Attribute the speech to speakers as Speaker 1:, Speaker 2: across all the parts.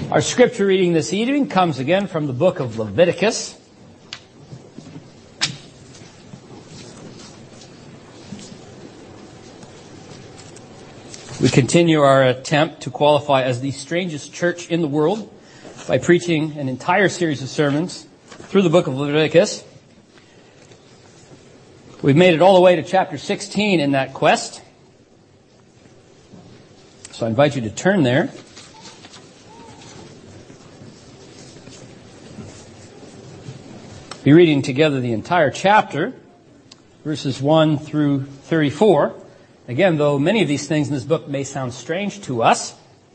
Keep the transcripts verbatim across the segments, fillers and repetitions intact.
Speaker 1: Our scripture reading this evening comes again from the book of Leviticus. We continue our attempt to qualify as the strangest church in the world by preaching an entire series of sermons through the book of Leviticus. We've made it all the way to chapter sixteen in that quest. So I invite you to turn there. Be reading together the entire chapter, verses one through thirty-four. Again, though many of these things in this book may sound strange to us,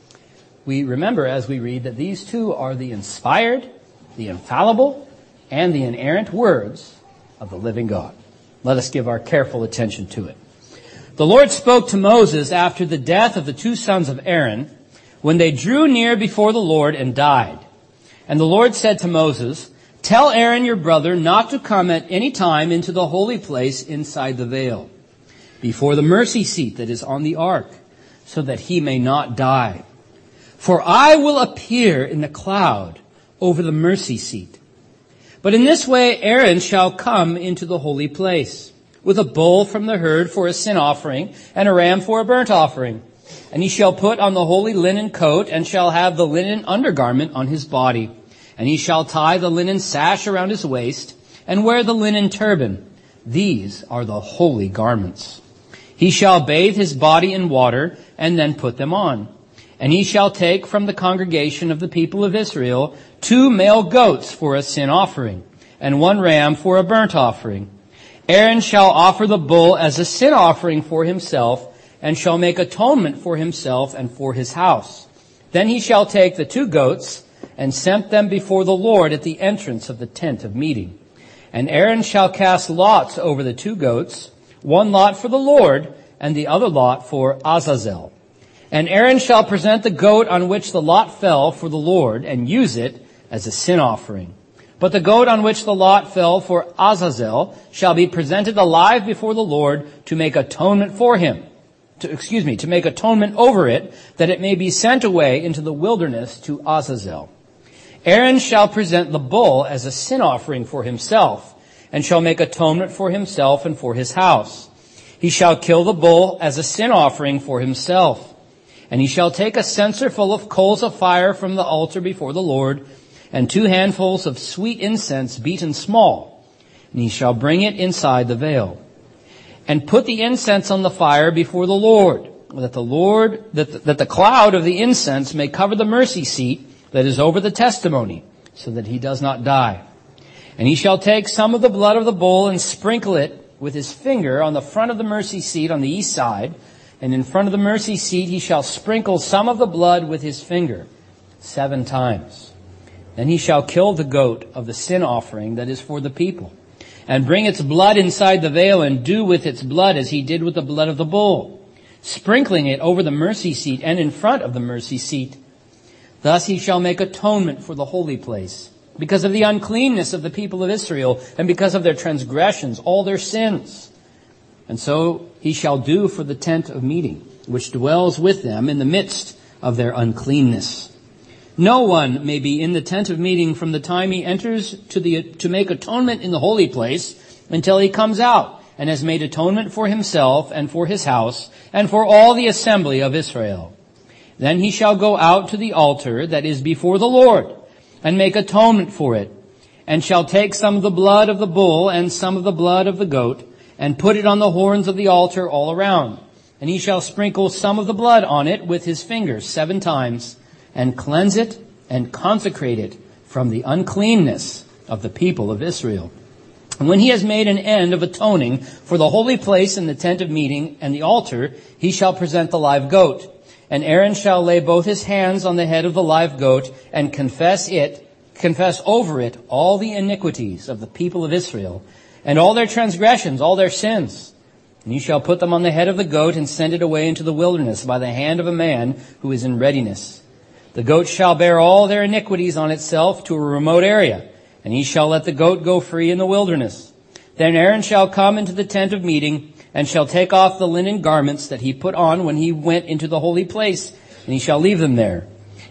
Speaker 1: we remember as we read that these two are the inspired, the infallible, and the inerrant words of the living God. Let us give our careful attention to it. The Lord spoke to Moses after the death of the two sons of Aaron, when they drew near before the Lord and died. And the Lord said to Moses, "Tell Aaron your brother not to come at any time into the holy place inside the veil, before the mercy seat that is on the ark, so that he may not die. For I will appear in the cloud over the mercy seat. But in this way Aaron shall come into the holy place, with a bull from the herd for a sin offering, and a ram for a burnt offering. And he shall put on the holy linen coat, and shall have the linen undergarment on his body. And he shall tie the linen sash around his waist, and wear the linen turban. These are the holy garments. He shall bathe his body in water, and then put them on. And he shall take from the congregation of the people of Israel two male goats for a sin offering, and one ram for a burnt offering. Aaron shall offer the bull as a sin offering for himself, and shall make atonement for himself and for his house. Then he shall take the two goats, and set them before the Lord at the entrance of the tent of meeting. And Aaron shall cast lots over the two goats, one lot for the Lord, and the other lot for Azazel. And Aaron shall present the goat on which the lot fell for the Lord, and use it as a sin offering. But the goat on which the lot fell for Azazel shall be presented alive before the Lord to make atonement for him. To, excuse me, to make atonement over it, that it may be sent away into the wilderness to Azazel. Aaron shall present the bull as a sin offering for himself, and shall make atonement for himself and for his house. He shall kill the bull as a sin offering for himself. And he shall take a censer full of coals of fire from the altar before the Lord, and two handfuls of sweet incense beaten small. And he shall bring it inside the veil. And put the incense on the fire before the Lord, that the Lord, that the, that the cloud of the incense may cover the mercy seat that is over the testimony, so that he does not die. And he shall take some of the blood of the bull and sprinkle it with his finger on the front of the mercy seat on the east side. And in front of the mercy seat he shall sprinkle some of the blood with his finger seven times. Then he shall kill the goat of the sin offering that is for the people, and bring its blood inside the veil, and do with its blood as he did with the blood of the bull, sprinkling it over the mercy seat and in front of the mercy seat. Thus he shall make atonement for the holy place, because of the uncleanness of the people of Israel, and because of their transgressions, all their sins. And so he shall do for the tent of meeting, which dwells with them in the midst of their uncleanness. No one may be in the tent of meeting from the time he enters to the to make atonement in the holy place until he comes out and has made atonement for himself and for his house and for all the assembly of Israel. Then he shall go out to the altar that is before the Lord, and make atonement for it, and shall take some of the blood of the bull and some of the blood of the goat, and put it on the horns of the altar all around. And he shall sprinkle some of the blood on it with his fingers seven times, and cleanse it and consecrate it from the uncleanness of the people of Israel. And when he has made an end of atoning for the holy place and the tent of meeting and the altar, he shall present the live goat. And Aaron shall lay both his hands on the head of the live goat and confess it, confess over it all the iniquities of the people of Israel and all their transgressions, all their sins. And you shall put them on the head of the goat and send it away into the wilderness by the hand of a man who is in readiness. The goat shall bear all their iniquities on itself to a remote area, and he shall let the goat go free in the wilderness. Then Aaron shall come into the tent of meeting, and shall take off the linen garments that he put on when he went into the holy place, and he shall leave them there.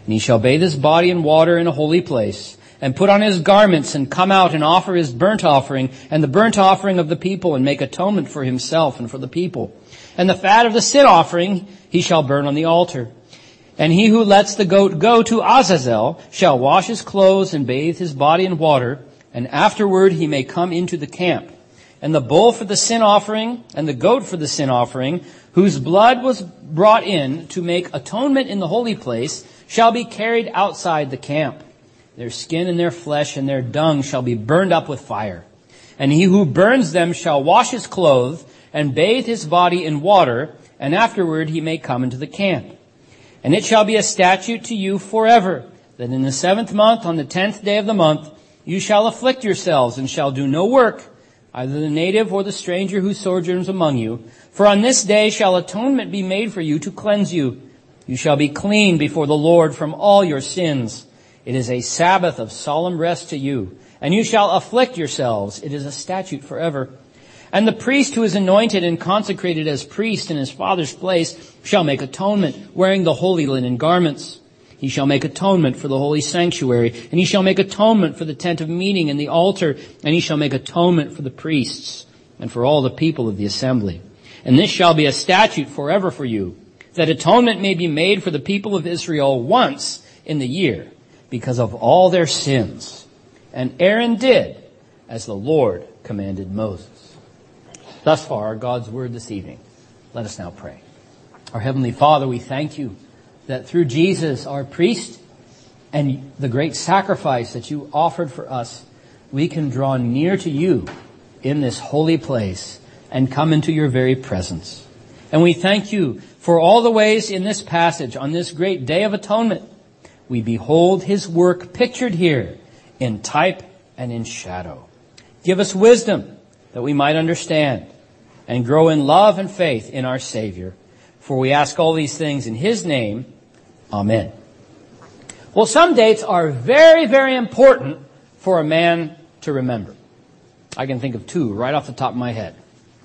Speaker 1: And he shall bathe his body in water in a holy place, and put on his garments, and come out and offer his burnt offering, and the burnt offering of the people, and make atonement for himself and for the people. And the fat of the sin offering he shall burn on the altar. And he who lets the goat go to Azazel shall wash his clothes and bathe his body in water, and afterward he may come into the camp. And the bull for the sin offering, and the goat for the sin offering, whose blood was brought in to make atonement in the holy place, shall be carried outside the camp. Their skin and their flesh and their dung shall be burned up with fire. And he who burns them shall wash his clothes and bathe his body in water, and afterward he may come into the camp. And it shall be a statute to you forever, that in the seventh month, on the tenth day of the month, you shall afflict yourselves and shall do no work, either the native or the stranger who sojourns among you. For on this day shall atonement be made for you to cleanse you. You shall be clean before the Lord from all your sins. It is a Sabbath of solemn rest to you. And you shall afflict yourselves. It is a statute forever. And the priest who is anointed and consecrated as priest in his father's place shall make atonement, wearing the holy linen garments. He shall make atonement for the holy sanctuary, and he shall make atonement for the tent of meeting and the altar, and he shall make atonement for the priests and for all the people of the assembly. And this shall be a statute forever for you, that atonement may be made for the people of Israel once in the year, because of all their sins. And Aaron did as the Lord commanded Moses. Thus far, God's word this evening. Let us now pray. Our Heavenly Father, we thank you that through Jesus, our priest, and the great sacrifice that you offered for us, we can draw near to you in this holy place and come into your very presence. And we thank you for all the ways in this passage, on this great day of atonement, we behold his work pictured here in type and in shadow. Give us wisdom that we might understand and grow in love and faith in our Savior. For we ask all these things in his name. Amen. Well, some dates are very, very important for a man to remember. I can think of two right off the top of my head.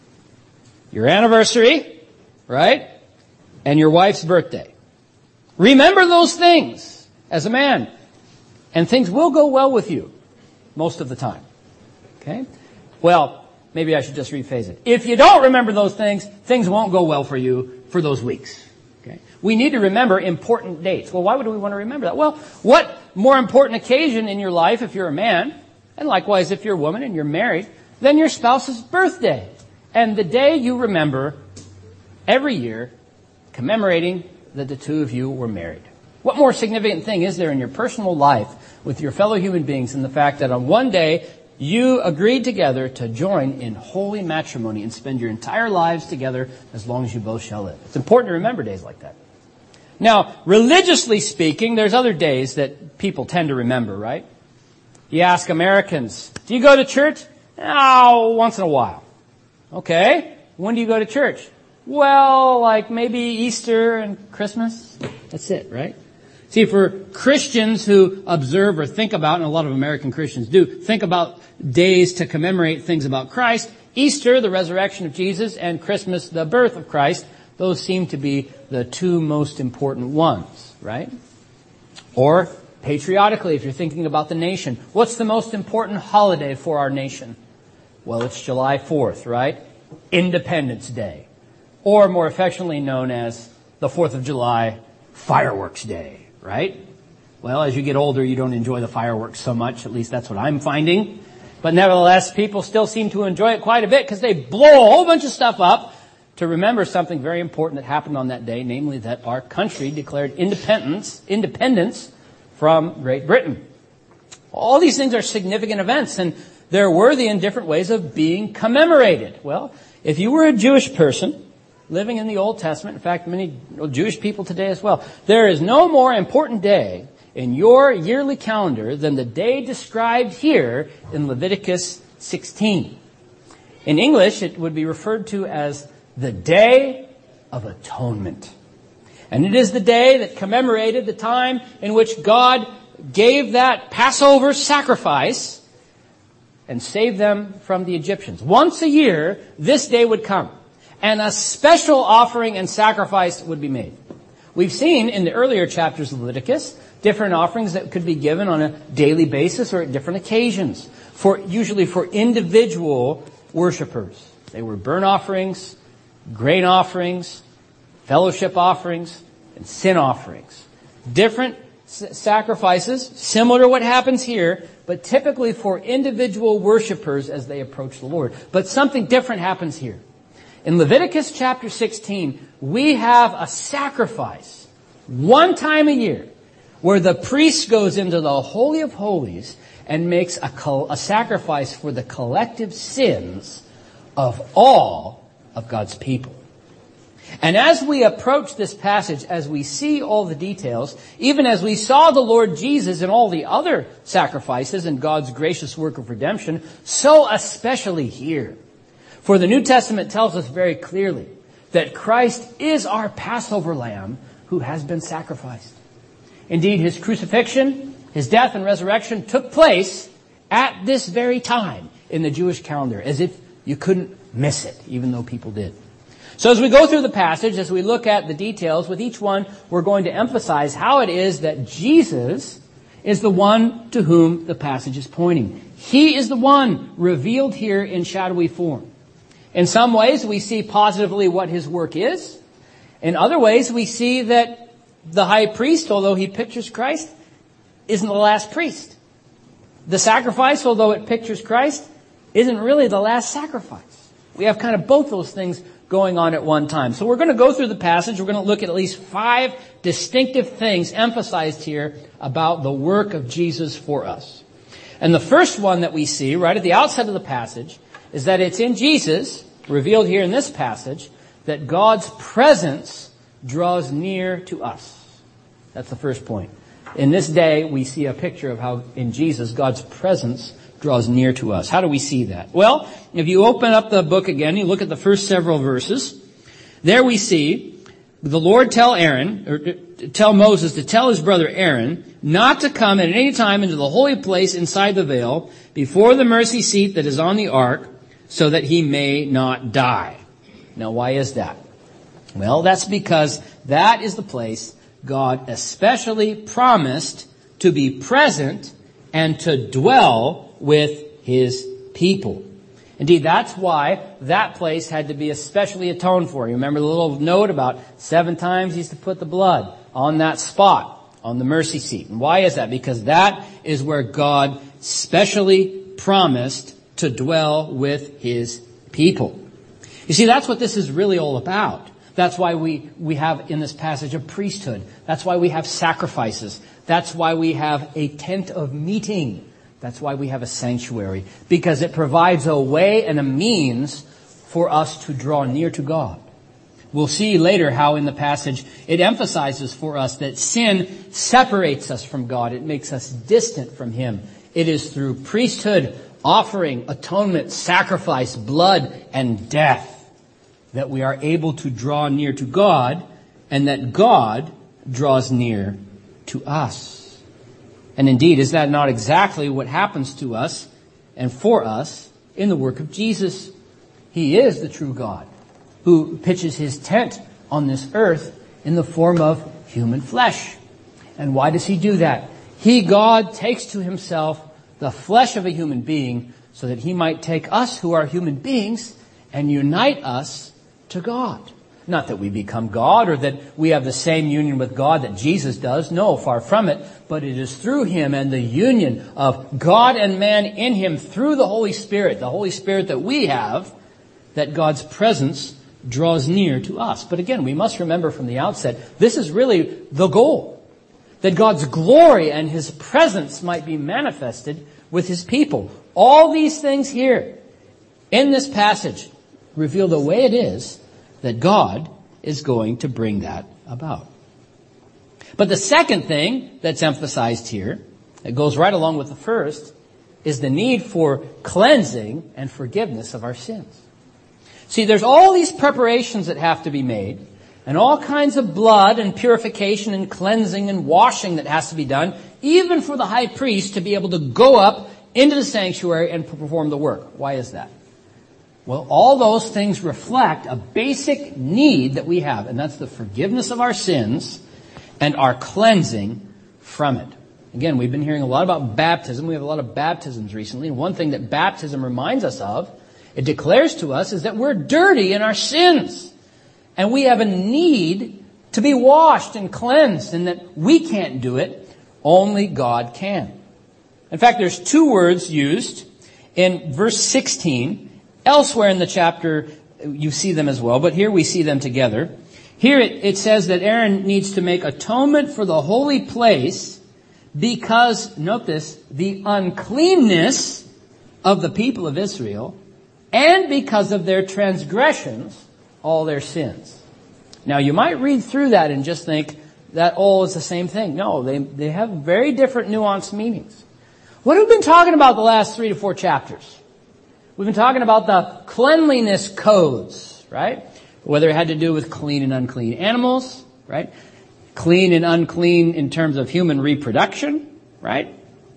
Speaker 1: Your anniversary, right? And your wife's birthday. Remember those things as a man, and things will go well with you most of the time. Okay? Well, maybe I should just rephrase it. If you don't remember those things, things won't go well for you for those weeks. Okay? We need to remember important dates. Well, why would we want to remember that? Well, what more important occasion in your life if you're a man, and likewise if you're a woman and you're married, than your spouse's birthday? And the day you remember every year commemorating that the two of you were married. What more significant thing is there in your personal life with your fellow human beings than the fact that on one day you agreed together to join in holy matrimony and spend your entire lives together as long as you both shall live? It's important to remember days like that. Now, religiously speaking, there's other days that people tend to remember, right? You ask Americans, do you go to church? Oh, once in a while. Okay. When do you go to church? Well, like maybe Easter and Christmas. That's it, right? See, for Christians who observe or think about, and a lot of American Christians do, think about days to commemorate things about Christ, Easter, the resurrection of Jesus, and Christmas, the birth of Christ, those seem to be the two most important ones, right? Or, patriotically, if you're thinking about the nation, what's the most important holiday for our nation? Well, it's July fourth, right? Independence Day. Or more affectionately known as the fourth of July, Fireworks Day. Right? Well, as you get older, you don't enjoy the fireworks so much. At least that's what I'm finding. But nevertheless, people still seem to enjoy it quite a bit because they blow a whole bunch of stuff up to remember something very important that happened on that day, namely that our country declared independence, independence from Great Britain. All these things are significant events, and they're worthy in different ways of being commemorated. Well, if you were a Jewish person living in the Old Testament, in fact, many Jewish people today as well, there is no more important day in your yearly calendar than the day described here in Leviticus sixteen. In English, it would be referred to as the Day of Atonement. And it is the day that commemorated the time in which God gave that Passover sacrifice and saved them from the Egyptians. Once a year, this day would come, and a special offering and sacrifice would be made. We've seen in the earlier chapters of Leviticus Different offerings that could be given on a daily basis or at different occasions, for usually for individual worshipers. They were burnt offerings, grain offerings, fellowship offerings, and sin offerings. Different s- sacrifices, similar to what happens here, but typically for individual worshipers as they approach the Lord. But something different happens here. In Leviticus chapter sixteen, we have a sacrifice one time a year where the priest goes into the Holy of Holies and makes a, col- a sacrifice for the collective sins of all of God's people. And as we approach this passage, as we see all the details, even as we saw the Lord Jesus in all the other sacrifices and God's gracious work of redemption, so especially here. For the New Testament tells us very clearly that Christ is our Passover lamb who has been sacrificed. Indeed, his crucifixion, his death and resurrection took place at this very time in the Jewish calendar, as if you couldn't miss it, even though people did. So as we go through the passage, as we look at the details, with each one, we're going to emphasize how it is that Jesus is the one to whom the passage is pointing. He is the one revealed here in shadowy form. In some ways, we see positively what his work is. In other ways, we see that the high priest, although he pictures Christ, isn't the last priest. The sacrifice, although it pictures Christ, isn't really the last sacrifice. We have kind of both those things going on at one time. So we're going to go through the passage. We're going to look at at least five distinctive things emphasized here about the work of Jesus for us. And the first one that we see right at the outset of the passage is that it's in Jesus, revealed here in this passage, that God's presence draws near to us. That's the first point. In this day, we see a picture of how in Jesus, God's presence draws near to us. How do we see that? Well, if you open up the book again, you look at the first several verses, there we see the Lord tell Aaron, or tell Moses to tell his brother Aaron not to come at any time into the holy place inside the veil before the mercy seat that is on the ark, so that he may not die. Now, why is that? Well, that's because that is the place God especially promised to be present and to dwell with his people. Indeed, that's why that place had to be especially atoned for. You remember the little note about seven times he used to put the blood on that spot, on the mercy seat. And why is that? Because that is where God specially promised to dwell with his people. You see, that's what this is really all about. That's why we, we have in this passage a priesthood. That's why we have sacrifices. That's why we have a tent of meeting. That's why we have a sanctuary. Because it provides a way and a means for us to draw near to God. We'll see later how in the passage it emphasizes for us that sin separates us from God. It makes us distant from him. It is through priesthood, offering, atonement, sacrifice, blood, and death that we are able to draw near to God, and that God draws near to us. And indeed, is that not exactly what happens to us and for us in the work of Jesus? He is the true God who pitches his tent on this earth in the form of human flesh. And why does he do that? He, God, takes to himself the flesh of a human being so that he might take us who are human beings and unite us to God. Not that we become God or that we have the same union with God that Jesus does. No, far from it. But it is through him and the union of God and man in him through the Holy Spirit, the Holy Spirit that we have, that God's presence draws near to us. But again, we must remember from the outset, this is really the goal. That God's glory and his presence might be manifested with his people. All these things here in this passage reveal the way it is that God is going to bring that about. But the second thing that's emphasized here, that goes right along with the first, is the need for cleansing and forgiveness of our sins. See, there's all these preparations that have to be made, and all kinds of blood and purification and cleansing and washing that has to be done, even for the high priest to be able to go up into the sanctuary and perform the work. Why is that? Well, all those things reflect a basic need that we have, and that's the forgiveness of our sins and our cleansing from it. Again, we've been hearing a lot about baptism. We have a lot of baptisms recently. And one thing that baptism reminds us of, it declares to us, is that we're dirty in our sins. And we have a need to be washed and cleansed, and that we can't do it. Only God can. In fact, there's two words used in verse sixteen. Elsewhere in the chapter, you see them as well, but here we see them together. Here it, it says that Aaron needs to make atonement for the holy place because, note this, the uncleanness of the people of Israel and because of their transgressions, all their sins. Now, you might read through that and just think that all is the same thing. No, they, they have very different nuanced meanings. What have we been talking about the last three to four chapters? We've been talking about the cleanliness codes, right? Whether it had to do with clean and unclean animals, right? Clean and unclean in terms of human reproduction, right?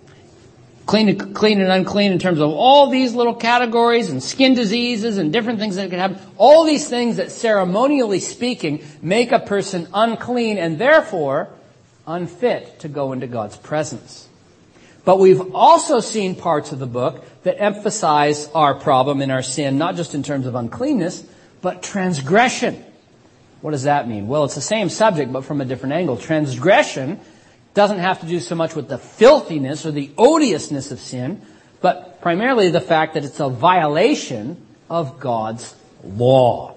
Speaker 1: Clean and, clean and unclean in terms of all these little categories and skin diseases and different things that can happen. All these things that ceremonially speaking make a person unclean and therefore unfit to go into God's presence. But we've also seen parts of the book that emphasize our problem and our sin, not just in terms of uncleanness, but transgression. What does that mean? Well, it's the same subject, but from a different angle. Transgression doesn't have to do so much with the filthiness or the odiousness of sin, but primarily the fact that it's a violation of God's law.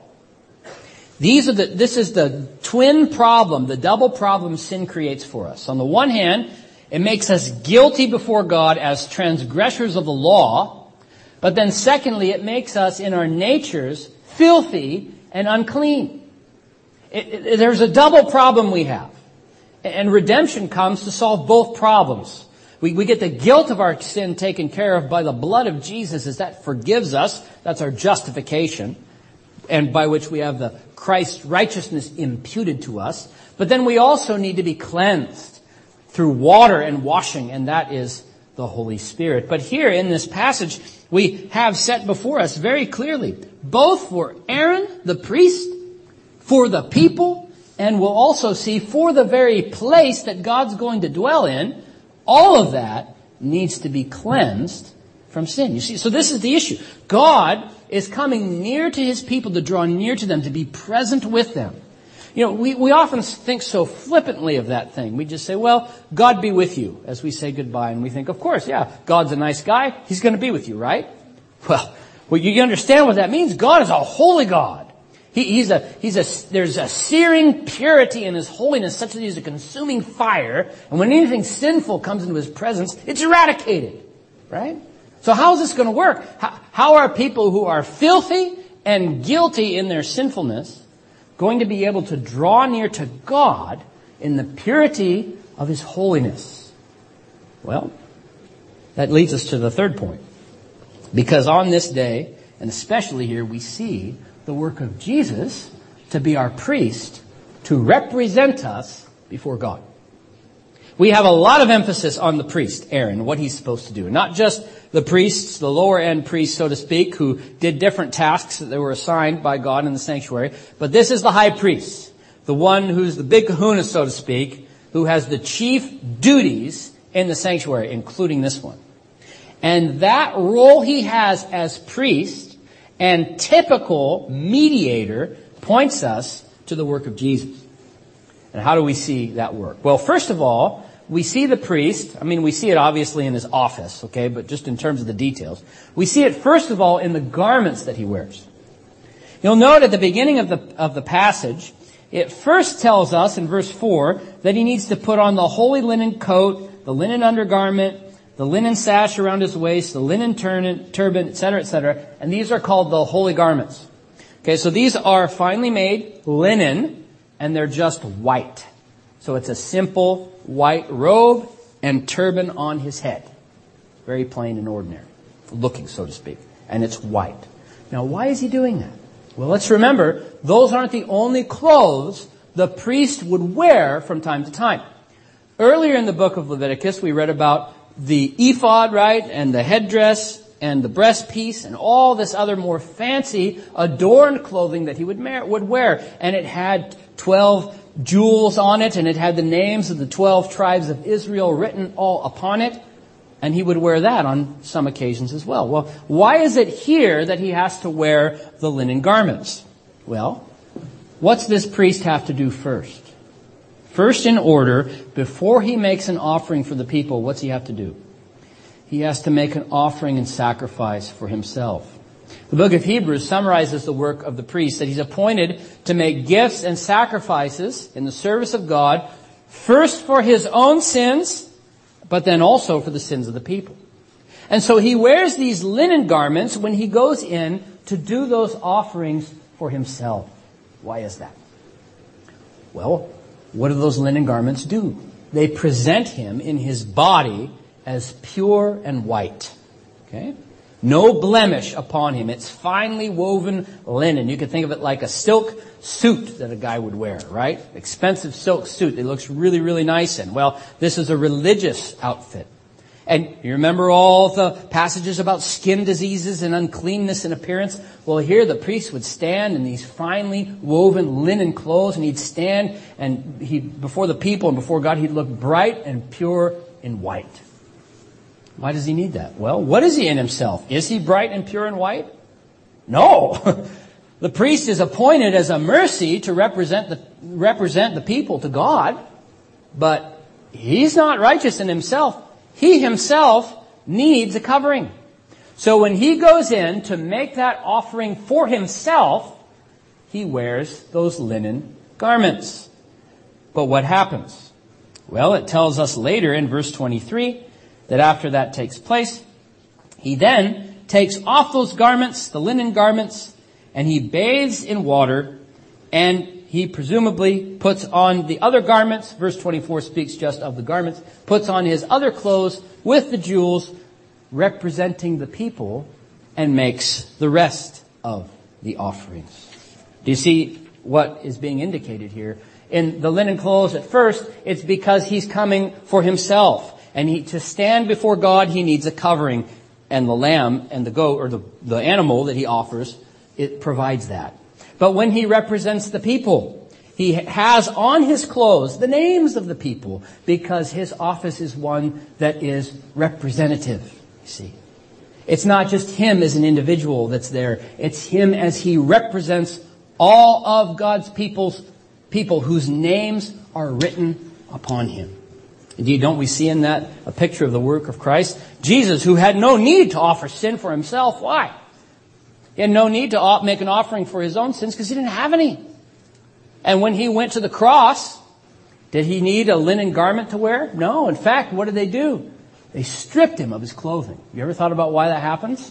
Speaker 1: These are the, this is the twin problem, the double problem sin creates for us. On the one hand, it makes us guilty before God as transgressors of the law. But then secondly, it makes us in our natures filthy and unclean. It, it, there's a double problem we have. And redemption comes to solve both problems. We, we get the guilt of our sin taken care of by the blood of Jesus as that forgives us. That's our justification. And by which we have the Christ's righteousness imputed to us. But then we also need to be cleansed through water and washing, and that is the Holy Spirit. But here in this passage, we have set before us very clearly, both for Aaron, the priest, for the people, and we'll also see for the very place that God's going to dwell in, all of that needs to be cleansed from sin. You see, so this is the issue. God is coming near to His people to draw near to them, to be present with them. You know, we, we often think so flippantly of that thing. We just say, well, God be with you, as we say goodbye. And we think, of course, yeah, God's a nice guy. He's going to be with you, right? Well, well, you understand what that means. God is a holy God. He, he's a, he's a, there's a searing purity in His holiness such that He's a consuming fire. And when anything sinful comes into His presence, it's eradicated, right? So how is this going to work? How, how are people who are filthy and guilty in their sinfulness going to be able to draw near to God in the purity of His holiness? Well, that leads us to the third point. Because on this day, and especially here, we see the work of Jesus to be our priest, to represent us before God. We have a lot of emphasis on the priest, Aaron, what he's supposed to do. Not just the priests, the lower end priests, so to speak, who did different tasks that they were assigned by God in the sanctuary. But this is the high priest, the one who's the big kahuna, so to speak, who has the chief duties in the sanctuary, including this one. And that role he has as priest and typical mediator points us to the work of Jesus. And how do we see that work? Well, first of all, we see the priest. I mean, we see it obviously in his office, okay, but just in terms of the details. We see it first of all in the garments that he wears. You'll note at the beginning of the, of the passage, it first tells us in verse four that he needs to put on the holy linen coat, the linen undergarment, the linen sash around his waist, the linen turban, turban, et cetera, et cetera. And these are called the holy garments. Okay, so these are finely made linen, and they're just white. So it's a simple white robe and turban on his head. Very plain and ordinary looking, so to speak. And it's white. Now, why is he doing that? Well, let's remember, those aren't the only clothes the priest would wear from time to time. Earlier in the book of Leviticus, we read about the ephod, right, and the headdress and the breastpiece and all this other more fancy, adorned clothing that he would wear. And it had twelve jewels on it, and it had the names of the twelve tribes of Israel written all upon it. And he would wear that on some occasions as well. Well, why is it here that he has to wear the linen garments? Well, what's this priest have to do first? First in order, before he makes an offering for the people, what's he have to do? He has to make an offering and sacrifice for himself. The book of Hebrews summarizes the work of the priest, that he's appointed to make gifts and sacrifices in the service of God, first for his own sins, but then also for the sins of the people. And so he wears these linen garments when he goes in to do those offerings for himself. Why is that? Well, what do those linen garments do? They present him in his body as pure and white. Okay? No blemish upon him. It's finely woven linen. You can think of it like a silk suit that a guy would wear, right? Expensive silk suit. It looks really, really nice in. Well, this is a religious outfit. And you remember all the passages about skin diseases and uncleanness in appearance? Well, here the priest would stand in these finely woven linen clothes, and he'd stand and he before the people and before God, he'd look bright and pure and white. Why does he need that? Well, what is he in himself? Is he bright and pure and white? No. The priest is appointed as a mercy to represent the, represent the people to God, but he's not righteous in himself. He himself needs a covering. So when he goes in to make that offering for himself, he wears those linen garments. But what happens? Well, it tells us later in verse twenty-three that after that takes place, he then takes off those garments, the linen garments, and he bathes in water, and he presumably puts on the other garments. Verse twenty-four speaks just of the garments. Puts on his other clothes with the jewels representing the people, and makes the rest of the offerings. Do you see what is being indicated here? In the linen clothes at first, it's because he's coming for himself. And he, to stand before God, he needs a covering. And the lamb and the goat, or the, the animal that he offers, it provides that. But when he represents the people, he has on his clothes the names of the people, because his office is one that is representative, you see. It's not just him as an individual that's there. It's him as he represents all of God's people's people whose names are written upon him. Indeed, don't we see in that a picture of the work of Christ? Jesus, who had no need to offer sin for himself. Why? He had no need to make an offering for his own sins because he didn't have any. And when he went to the cross, did he need a linen garment to wear? No. In fact, what did they do? They stripped him of his clothing. You ever thought about why that happens?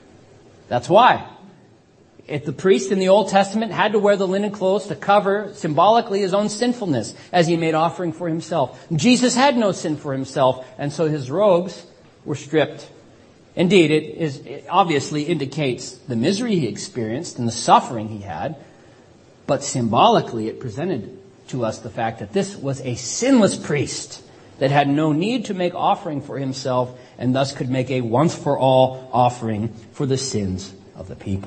Speaker 1: That's why. If the priest in the Old Testament had to wear the linen clothes to cover symbolically his own sinfulness as he made offering for himself. Jesus had no sin for himself, and so his robes were stripped. Indeed, it, is, it obviously indicates the misery he experienced and the suffering he had, but symbolically it presented to us the fact that this was a sinless priest that had no need to make offering for himself, and thus could make a once-for-all offering for the sins of the people.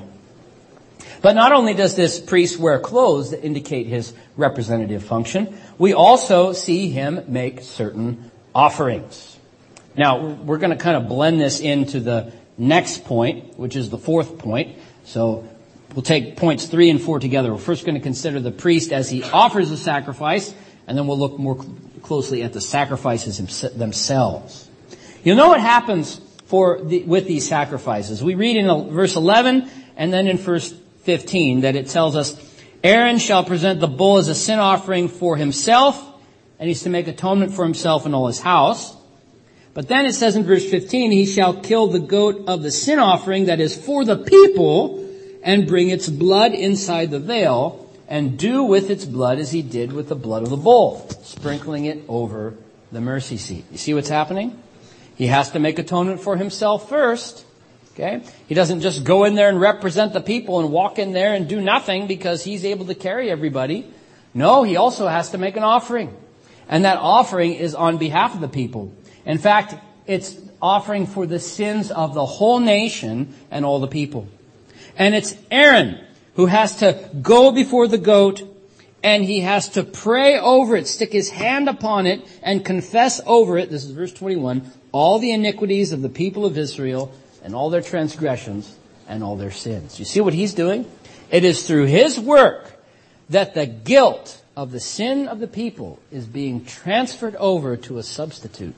Speaker 1: But not only does this priest wear clothes that indicate his representative function, we also see him make certain offerings. Now, we're going to kind of blend this into the next point, which is the fourth point. So we'll take points three and four together. We're first going to consider the priest as he offers a sacrifice, and then we'll look more closely at the sacrifices themselves. You'll know what happens for the, with these sacrifices. We read in verse eleven and then in verse fifteen that it tells us, Aaron shall present the bull as a sin offering for himself, and he's to make atonement for himself and all his house. But then it says in verse fifteen, he shall kill the goat of the sin offering that is for the people, and bring its blood inside the veil, and do with its blood as he did with the blood of the bull, sprinkling it over the mercy seat. You see what's happening? He has to make atonement for himself first. Okay? He doesn't just go in there and represent the people and walk in there and do nothing because he's able to carry everybody. No, he also has to make an offering. And that offering is on behalf of the people. In fact, it's offering for the sins of the whole nation and all the people. And it's Aaron who has to go before the goat and he has to pray over it, stick his hand upon it, and confess over it, this is verse twenty-one, all the iniquities of the people of Israel, and all their transgressions, and all their sins. You see what he's doing? It is through his work that the guilt of the sin of the people is being transferred over to a substitute.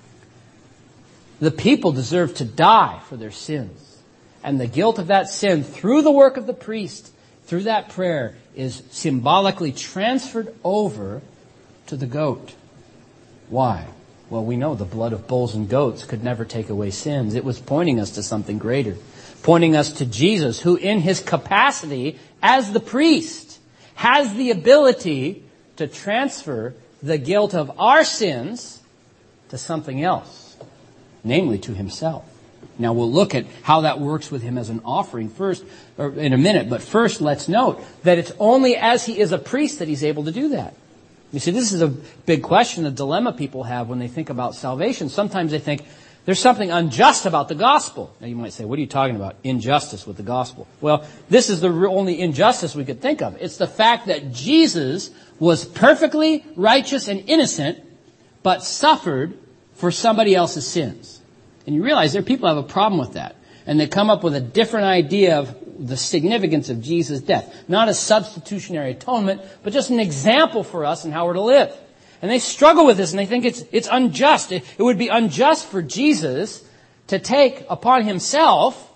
Speaker 1: The people deserve to die for their sins. And the guilt of that sin, through the work of the priest, through that prayer, is symbolically transferred over to the goat. Why? Well, we know the blood of bulls and goats could never take away sins. It was pointing us to something greater. Pointing us to Jesus, who in his capacity as the priest has the ability to transfer the guilt of our sins to something else, namely to himself. Now we'll look at how that works with him as an offering first, or in a minute, but first let's note that it's only as he is a priest that he's able to do that. You see, this is a big question, a dilemma people have when they think about salvation. Sometimes they think there's something unjust about the gospel. Now you might say, what are you talking about? Injustice with the gospel. Well, this is the only injustice we could think of. It's the fact that Jesus was perfectly righteous and innocent, but suffered for somebody else's sins. And you realize there are people who have a problem with that. And they come up with a different idea of the significance of Jesus' death. Not a substitutionary atonement, but just an example for us in how we're to live. And they struggle with this and they think it's it's unjust. It, it would be unjust for Jesus to take upon himself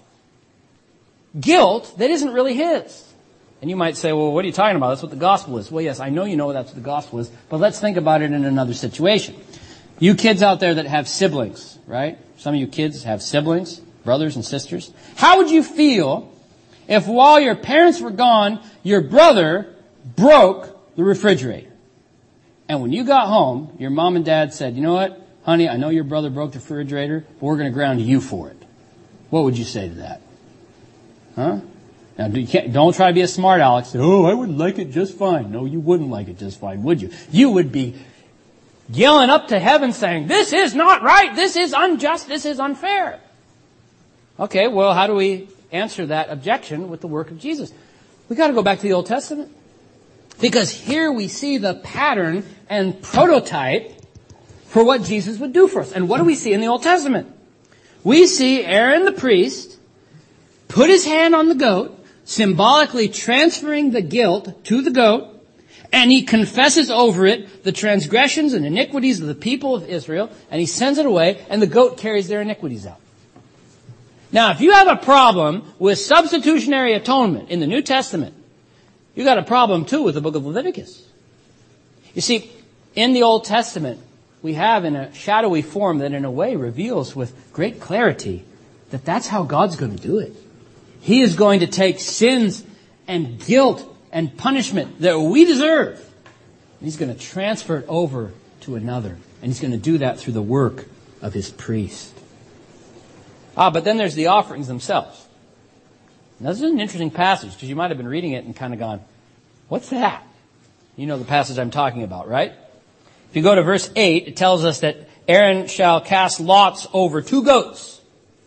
Speaker 1: guilt that isn't really his. And you might say, well, what are you talking about? That's what the gospel is. Well, yes, I know you know that's what the gospel is, but let's think about it in another situation. You kids out there that have siblings, right? Some of you kids have siblings, brothers and sisters. How would you feel if while your parents were gone, your brother broke the refrigerator? And when you got home, your mom and dad said, you know what, honey, I know your brother broke the refrigerator, but we're going to ground you for it. What would you say to that? Huh? Now, you can't, don't try to be a smart Alex. Say, oh, I would like it just fine. No, you wouldn't like it just fine, would you? You would be yelling up to heaven saying, this is not right, this is unjust, this is unfair. Okay, well, how do we answer that objection with the work of Jesus? We've got to go back to the Old Testament. Because here we see the pattern and prototype for what Jesus would do for us. And what do we see in the Old Testament? We see Aaron the priest put his hand on the goat, symbolically transferring the guilt to the goat, and he confesses over it the transgressions and iniquities of the people of Israel, and he sends it away, and the goat carries their iniquities out. Now, if you have a problem with substitutionary atonement in the New Testament, you got a problem too with the book of Leviticus. You see, in the Old Testament, we have in a shadowy form that in a way reveals with great clarity that that's how God's going to do it. He is going to take sins and guilt and punishment that we deserve, and he's going to transfer it over to another. And he's going to do that through the work of his priest. Ah, but then there's the offerings themselves. Now, this is an interesting passage because you might have been reading it and kind of gone, what's that? You know the passage I'm talking about, right? If you go to verse eight, it tells us that Aaron shall cast lots over two goats.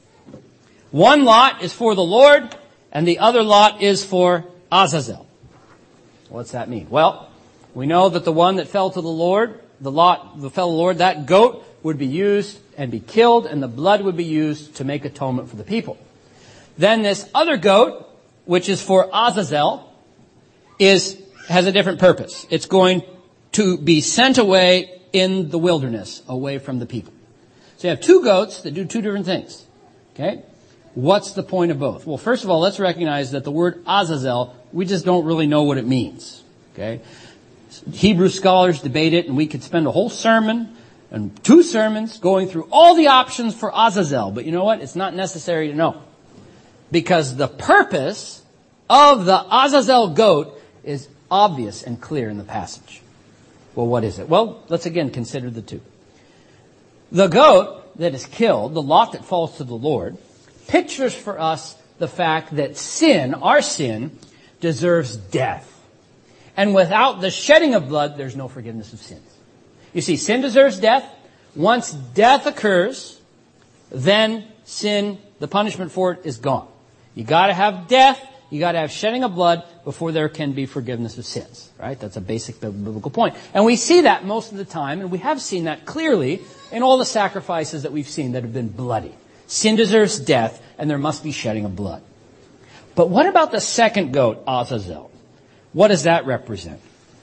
Speaker 1: One lot is for the Lord, and the other lot is for Azazel. What's that mean? Well, we know that the one that fell to the Lord, the lot that fell to the Lord, that goat would be used and be killed, and the blood would be used to make atonement for the people. Then this other goat, which is for Azazel, is has a different purpose. It's going to be sent away in the wilderness, away from the people. So you have two goats that do two different things. Okay? What's the point of both? Well, first of all, let's recognize that the word Azazel, we just don't really know what it means. Okay? Hebrew scholars debate it, and we could spend a whole sermon and two sermons going through all the options for Azazel. But you know what? It's not necessary to know. Because the purpose of the Azazel goat is obvious and clear in the passage. Well, what is it? Well, let's again consider the two. The goat that is killed, the lot that falls to the Lord, pictures for us the fact that sin, our sin, deserves death. And without the shedding of blood, there's no forgiveness of sins. You see, sin deserves death. Once death occurs, then sin, the punishment for it is gone. You gotta have death, you gotta have shedding of blood before there can be forgiveness of sins, right? That's a basic biblical point. And we see that most of the time, and we have seen that clearly in all the sacrifices that we've seen that have been bloody. Sin deserves death, and there must be shedding of blood. But what about the second goat, Azazel? What does that represent?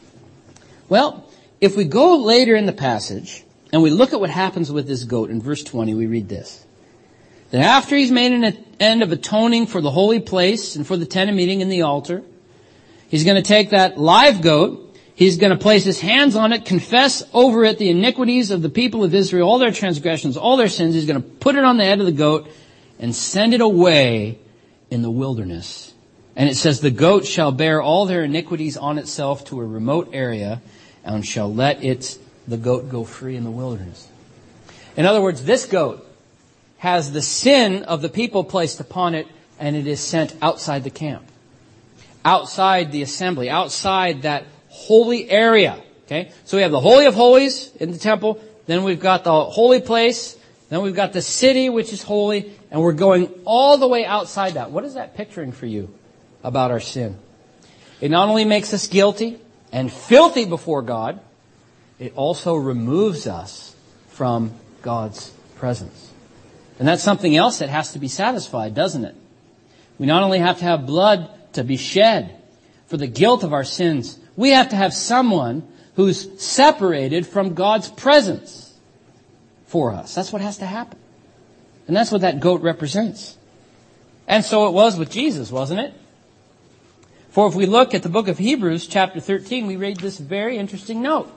Speaker 1: Well, if we go later in the passage, and we look at what happens with this goat in verse twenty, we read this. That after he's made an end of atoning for the holy place and for the tent of meeting and the altar, he's going to take that live goat, he's going to place his hands on it, confess over it the iniquities of the people of Israel, all their transgressions, all their sins. He's going to put it on the head of the goat and send it away in the wilderness. And it says, the goat shall bear all their iniquities on itself to a remote area and shall let it, the goat go free in the wilderness. In other words, this goat has the sin of the people placed upon it, and it is sent outside the camp, outside the assembly, outside that holy area. Okay, so we have the Holy of Holies in the temple, then we've got the holy place, then we've got the city, which is holy, and we're going all the way outside that. What is that picturing for you about our sin? It not only makes us guilty and filthy before God, it also removes us from God's presence. And that's something else that has to be satisfied, doesn't it? We not only have to have blood to be shed for the guilt of our sins, we have to have someone who's separated from God's presence for us. That's what has to happen. And that's what that goat represents. And so it was with Jesus, wasn't it? For if we look at the book of Hebrews, chapter thirteen, we read this very interesting note.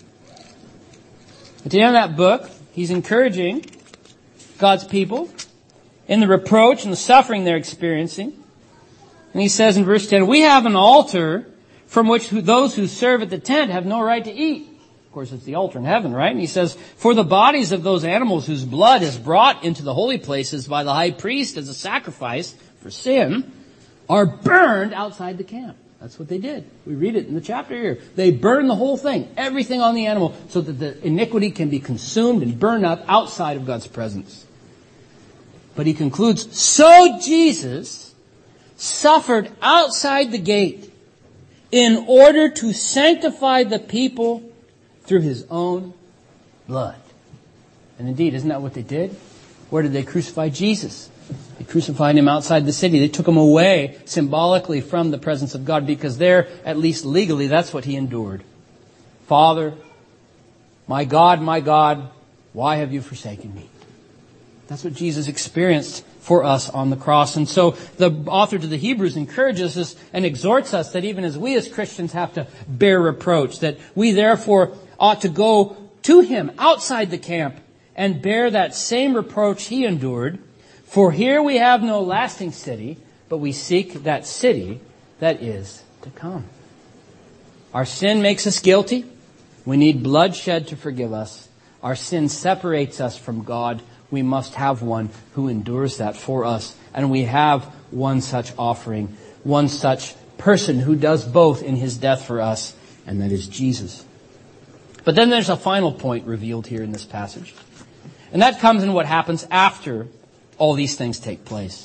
Speaker 1: At the end of that book, he's encouraging God's people in the reproach and the suffering they're experiencing. And he says in verse ten, we have an altar from which those who serve at the tent have no right to eat. Of course, it's the altar in heaven, right? And he says, for the bodies of those animals whose blood is brought into the holy places by the high priest as a sacrifice for sin are burned outside the camp. That's what they did. We read it in the chapter here. They burn the whole thing, everything on the animal, so that the iniquity can be consumed and burned up outside of God's presence. But he concludes, so Jesus suffered outside the gate in order to sanctify the people through his own blood. And indeed, isn't that what they did? Where did they crucify Jesus? They crucified him outside the city. They took him away symbolically from the presence of God because there, at least legally, that's what he endured. Father, my God, my God, why have you forsaken me? That's what Jesus experienced for us on the cross. And so the author to the Hebrews encourages us and exhorts us that even as we as Christians have to bear reproach, that we therefore ought to go to him outside the camp and bear that same reproach he endured. For here we have no lasting city, but we seek that city that is to come. Our sin makes us guilty. We need bloodshed to forgive us. Our sin separates us from God. We must have one who endures that for us. And we have one such offering, one such person who does both in his death for us, and that is Jesus. But then there's a final point revealed here in this passage. And that comes in what happens after all these things take place.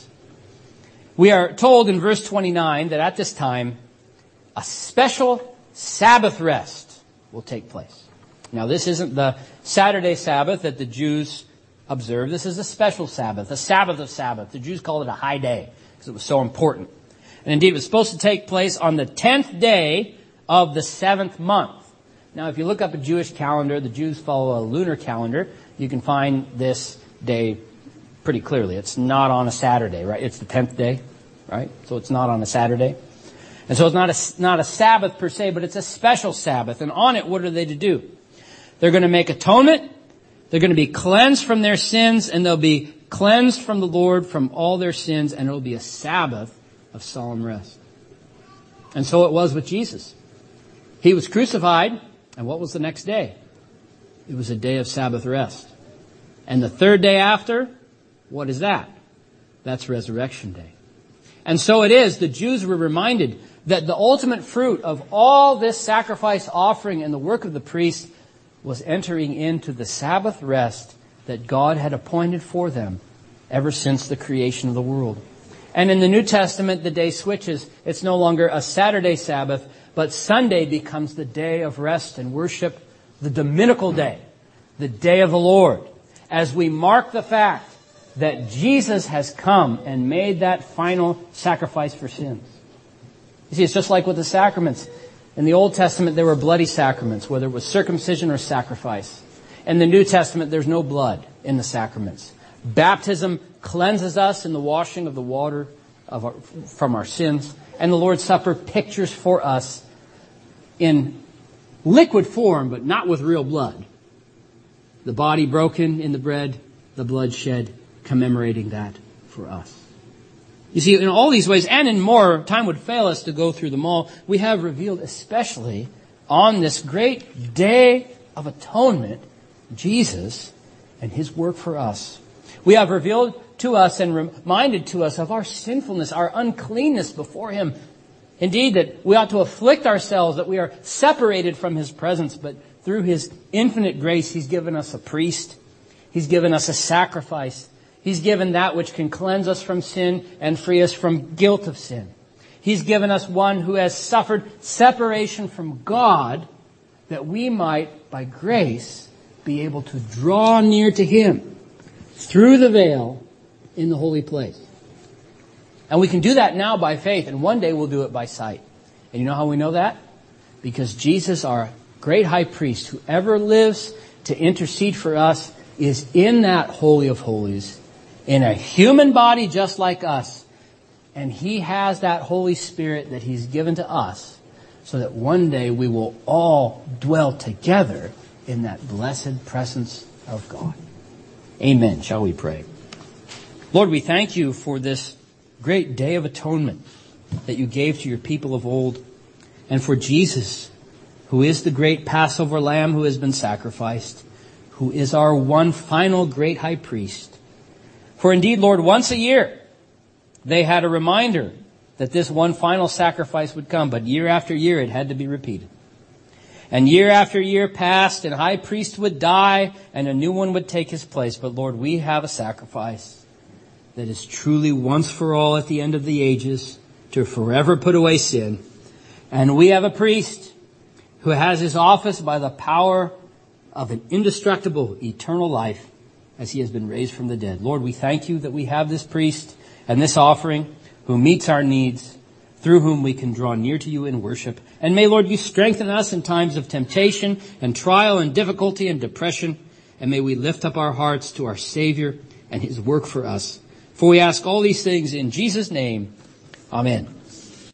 Speaker 1: We are told in verse twenty-nine that at this time, a special Sabbath rest will take place. Now, this isn't the Saturday Sabbath that the Jews observe. This is a special Sabbath, a Sabbath of Sabbath. The Jews called it a high day because it was so important. And indeed, it was supposed to take place on the tenth day of the seventh month. Now, if you look up a Jewish calendar, the Jews follow a lunar calendar, you can find this day pretty clearly. It's not on a Saturday, right? It's the tenth day, right? So it's not on a Saturday. And so it's not a, not a Sabbath per se, but it's a special Sabbath. And on it, what are they to do? They're going to make atonement. They're going to be cleansed from their sins, and they'll be cleansed from the Lord from all their sins, and it'll be a Sabbath of solemn rest. And so it was with Jesus. He was crucified, and what was the next day? It was a day of Sabbath rest. And the third day after, what is that? That's Resurrection Day. And so it is, the Jews were reminded that the ultimate fruit of all this sacrifice offering and the work of the priest was entering into the Sabbath rest that God had appointed for them ever since the creation of the world. And in the New Testament, the day switches. It's no longer a Saturday Sabbath, but Sunday becomes the day of rest and worship, the Dominical day, the day of the Lord, as we mark the fact that Jesus has come and made that final sacrifice for sins. You see, it's just like with the sacraments. In the Old Testament, there were bloody sacraments, whether it was circumcision or sacrifice. In the New Testament, there's no blood in the sacraments. Baptism cleanses us in the washing of the water of our, from our sins. And the Lord's Supper pictures for us in liquid form, but not with real blood. The body broken in the bread, the blood shed, commemorating that for us. You see, in all these ways, and in more, time would fail us to go through them all, we have revealed especially on this great day of atonement, Jesus and His work for us. We have revealed to us and reminded to us of our sinfulness, our uncleanness before Him. Indeed, that we ought to afflict ourselves, that we are separated from His presence, but through His infinite grace, He's given us a priest. He's given us a sacrifice. He's given that which can cleanse us from sin and free us from guilt of sin. He's given us one who has suffered separation from God, that we might, by grace, be able to draw near to Him through the veil in the holy place. And we can do that now by faith, and one day we'll do it by sight. And you know how we know that? Because Jesus, our great high priest, who ever lives to intercede for us, is in that Holy of Holies, in a human body just like us. And He has that Holy Spirit that He's given to us, so that one day we will all dwell together in that blessed presence of God. Amen. Shall we pray? Lord, we thank You for this great day of atonement that You gave to Your people of old, and for Jesus, who is the great Passover lamb who has been sacrificed, who is our one final great high priest. For indeed, Lord, once a year they had a reminder that this one final sacrifice would come, but year after year it had to be repeated. And year after year passed, and high priest would die, and a new one would take his place. But Lord, we have a sacrifice that is truly once for all at the end of the ages to forever put away sin. And we have a priest who has his office by the power of an indestructible eternal life, as he has been raised from the dead. Lord, we thank You that we have this priest and this offering who meets our needs, through whom we can draw near to You in worship. And may, Lord, You strengthen us in times of temptation and trial and difficulty and depression. And may we lift up our hearts to our Savior and His work for us. For we ask all these things in Jesus' name. Amen.